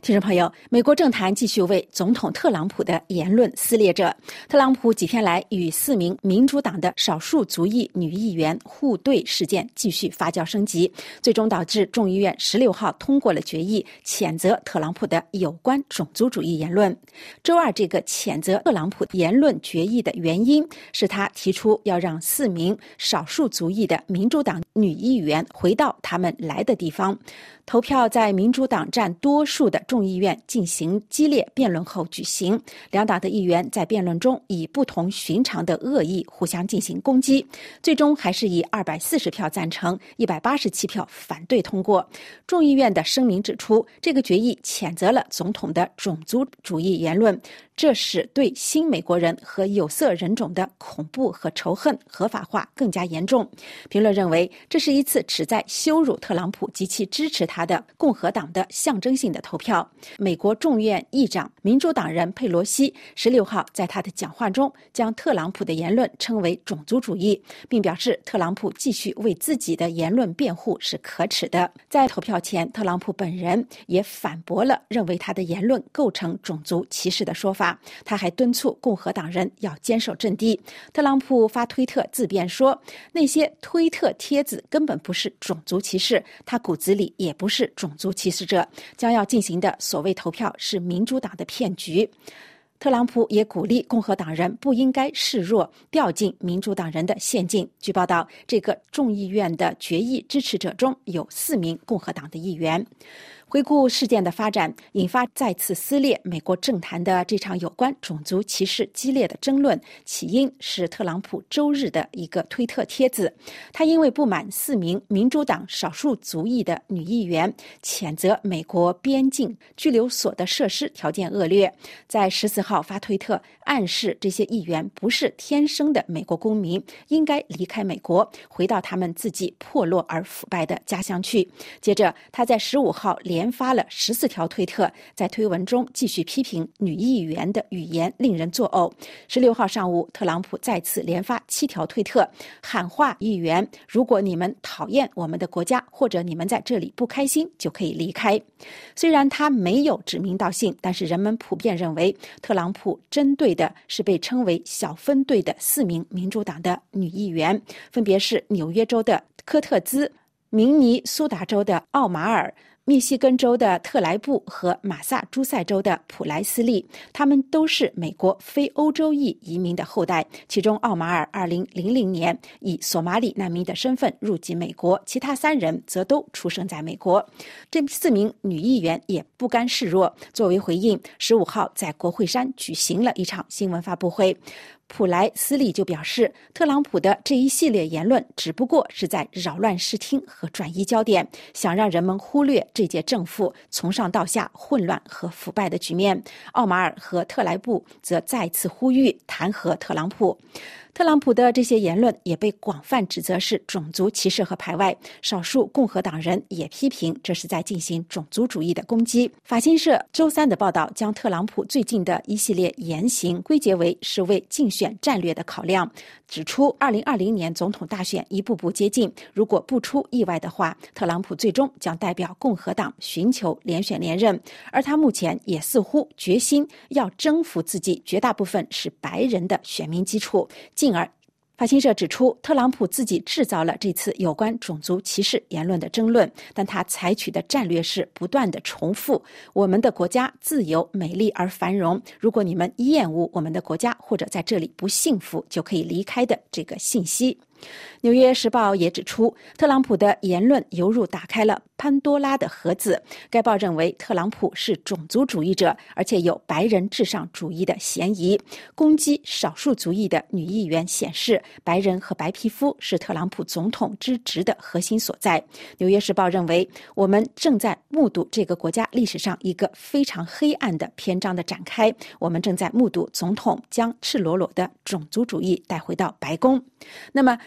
听众朋友，美国政坛继续为总统特朗普的言论撕裂着。特朗普几天来与4名民主党的少数族裔女议员互怼事件继续发酵升级，最终导致众议院16号通过了决议，谴责特朗普的有关种族主义言论。周二，这个谴责特朗普言论决议的原因是他提出要让4名少数族裔的民主党女议员回到他们来的地方。投票在民主党占多数的众议院进行激烈辩论后举行，两党的议员在辩论中以不同寻常的恶意互相进行攻击，最终还是以240票赞成、187票反对通过。众议院的声明指出，这个决议谴责了总统的种族主义言论，这使对新美国人和有色人种的恐怖和仇恨合法化更加严重。评论认为，这是一次旨在羞辱特朗普及其支持他的共和党的象征性的投票。美国众院议长民主党人佩罗西16号在他的讲话中将特朗普的言论称为种族主义，并表示特朗普继续为自己的言论辩护是可耻的。在投票前，特朗普本人也反驳了认为他的言论构成种族歧视的说法，他还敦促共和党人要坚守阵地。特朗普发推特自辩说，那些推特帖子根本不是种族歧视，他骨子里也不是种族歧视者，将要进行的所谓投票是民主党的骗局。特朗普也鼓励共和党人不应该示弱，掉进民主党人的陷阱。据报道，这个众议院的决议支持者中有4名共和党的议员。回顾事件的发展，引发再次撕裂美国政坛的这场有关种族歧视激烈的争论，起因是特朗普周日的一个推特帖子。他因为不满4名民主党少数族裔的女议员谴责美国边境拘留所的设施条件恶劣，在14号发推特暗示这些议员不是天生的美国公民，应该离开美国，回到他们自己破落而腐败的家乡去。接着，他在15号连发了14条推特，在推文中继续批评女议员的语言令人作呕。16号上午，特朗普再次连发7条推特，喊话议员，如果你们讨厌我们的国家，或者你们在这里不开心，就可以离开。虽然他没有指名道姓，但是人们普遍认为特朗普针对的是被称为小分队的4名民主党的女议员，分别是纽约州的科特兹、明尼苏达州的奥马尔、密西根州的特莱布和马萨诸塞州的普莱斯利，他们都是美国非欧洲裔移民的后代。其中奥马尔2000年以索马里难民的身份入籍美国，其他3人则都出生在美国。这4名女议员也不甘示弱，作为回应，15号在国会山举行了一场新闻发布会。普莱斯利就表示，特朗普的这一系列言论只不过是在扰乱视听和转移焦点，想让人们忽略这届政府从上到下混乱和腐败的局面。奥马尔和特莱布则再次呼吁弹劾特朗普。特朗普的这些言论也被广泛指责是种族歧视和排外，少数共和党人也批评这是在进行种族主义的攻击。法新社周3的报道将特朗普最近的一系列言行归结为是为竞选战略的考量，指出2020年总统大选一步步接近，如果不出意外的话，特朗普最终将代表共和党寻求连选连任，而他目前也似乎决心要征服自己绝大部分是白人的选民基础，进而法新社指出，特朗普自己制造了这次有关种族歧视言论的争论，但他采取的战略是不断的重复我们的国家自由、美丽而繁荣，如果你们厌恶我们的国家或者在这里不幸福，就可以离开的这个信息。纽约时报也指出，特朗普的言论犹如打开了潘多拉的盒子。该报认为特朗普是种族主义者，而且有白人至上主义的嫌疑。攻击少数族裔的女议员显示，白人和白皮肤是特朗普总统之职的核心所在。纽约时报认为，我们正在目睹这个国家历史上一个非常黑暗的篇章的展开，我们正在目睹总统将赤裸裸的种族主义带回到白宫。那么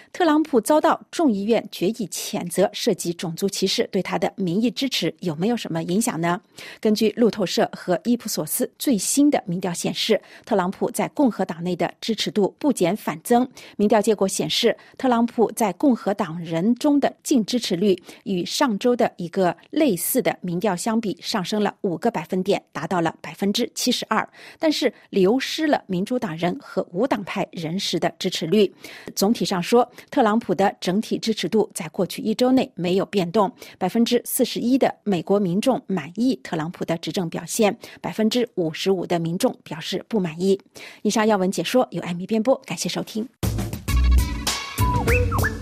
特朗普遭到众议院决议谴责，涉及种族歧视，对他的民意支持有没有什么影响呢？根据路透社和伊普索斯最新的民调显示，特朗普在共和党内的支持度不减反增。民调结果显示，特朗普在共和党人中的净支持率与上周的一个类似的民调相比上升了5个百分点，达到了72%，但是流失了民主党人和无党派人士的支持率。总体上说，特朗普的整体支持度在过去1周内没有变动，41%的美国民众满意特朗普的执政表现，55%的民众表示不满意。以上要闻解说由艾米编播，感谢收听。